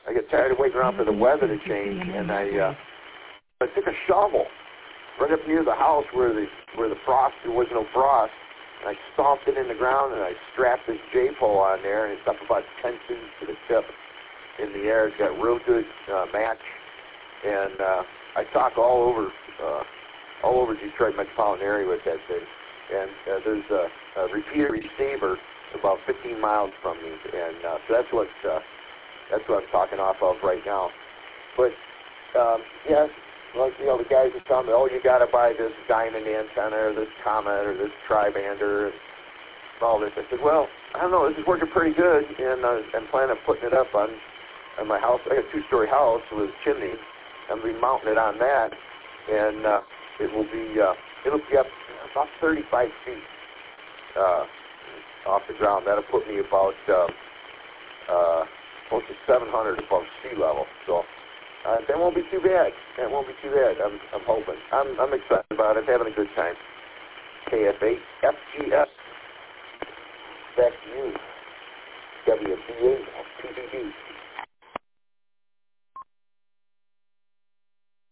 I get tired of waiting around for the weather to change, and I took a shovel right up near the house where the frost, there was no frost, and I stomped it in the ground, and I strapped this J-pole on there, and it's up about 10 feet to the tip in the air. It's got real good match, and I talk all over Detroit metropolitan area with that thing. And there's a repeater receiver about 15 miles from me, and so that's what I'm talking off of right now. But yes, like the guys are telling me, oh, you got to buy this diamond antenna or this Comet or this Tribander and all this. I said, well, I don't know, this is working pretty good, and I'm planning on putting it up on my house. I got a 2-story house with a chimney. I'm going to be mounting it on that, and it'll be up about 35 feet off the ground. That'll put me about close to 700 above sea level. So that won't be too bad. That won't be too bad. I'm hoping. I'm excited about it. Having a good time. KF8 FGS. Back to you. WBA.